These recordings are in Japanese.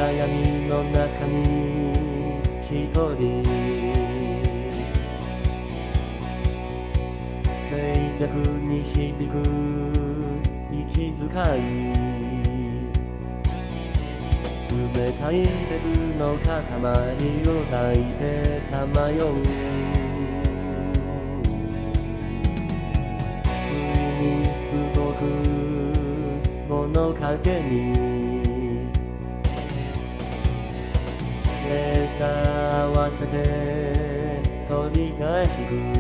闇の中に一人静寂に響く息遣い冷たい鉄の塊を抱いてさまよう不意に動く物陰にレーザー合わせて鳥が引く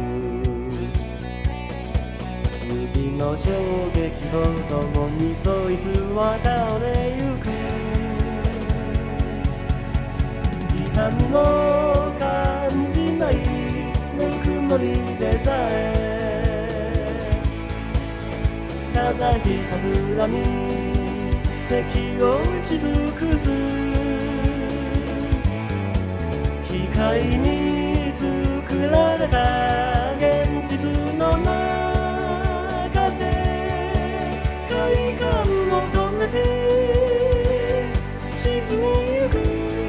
指の衝撃とともにそいつは倒れゆく痛みも感じないぬくもりでさえただひたすらに敵を打ち尽くす機械に作られた現実の中で快感求めて沈みゆく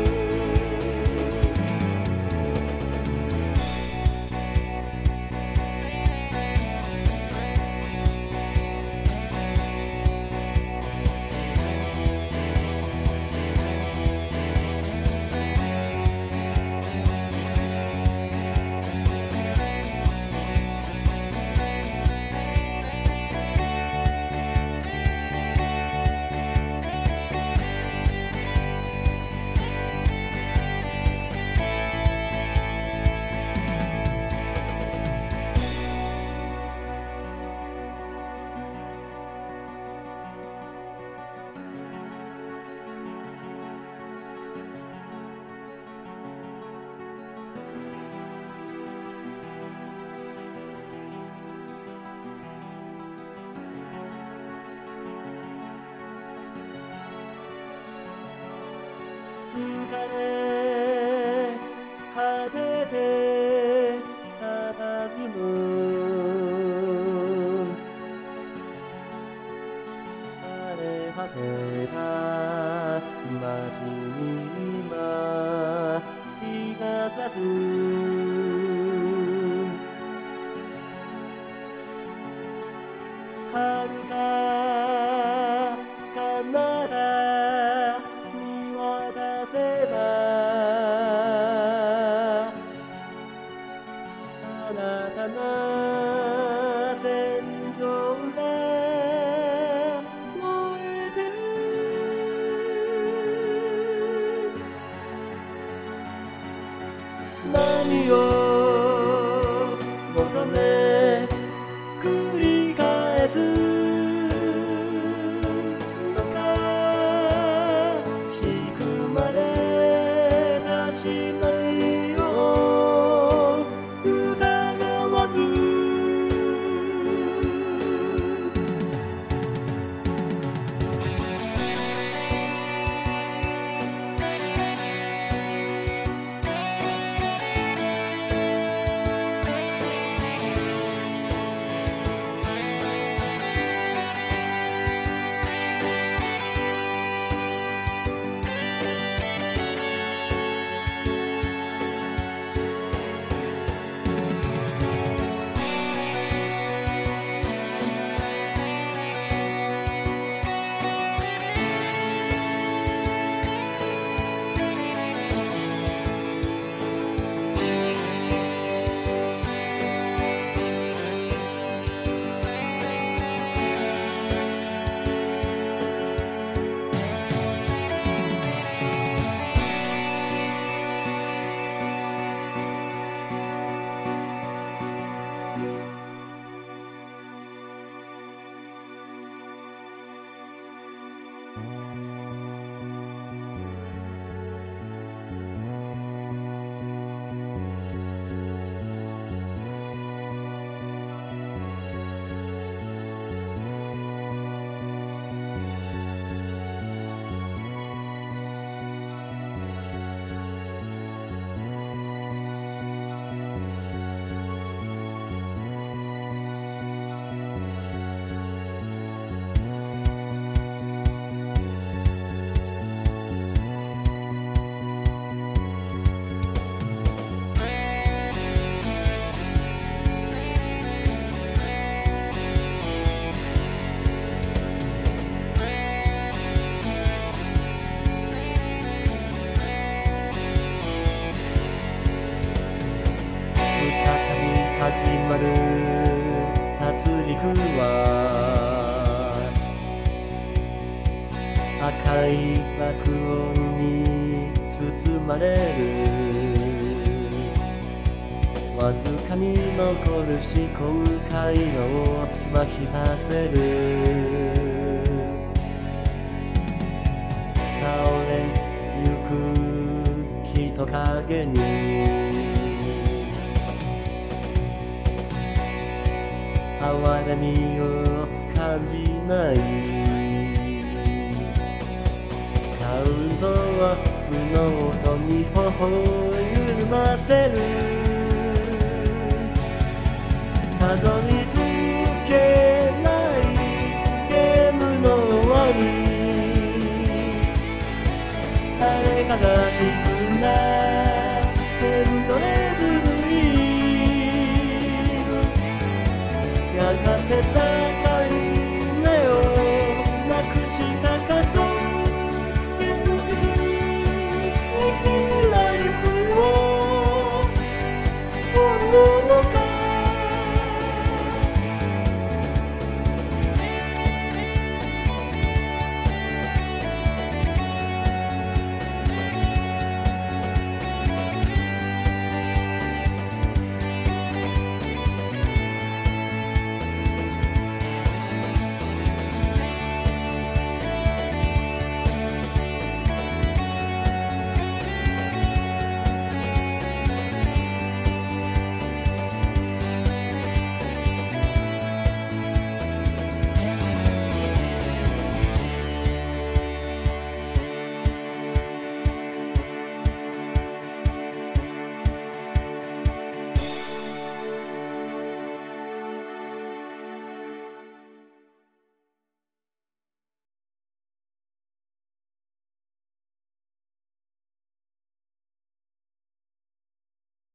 疲れ果てて佇む荒れ果てた街に今日が差す遥か彼方見渡せば新たな戦場が燃えてる何を求め繰り返すのか仕組まれたシナリオを疑わず殺戮は赤い爆音に包まれる。わずかに残る思考回路を麻痺させる。倒れゆく人影に哀れみを感じない。カウントは無の音に頬を緩ませる。たどり着けないゲームの終わり。誰かが仕組んだエンドレスにやがてさ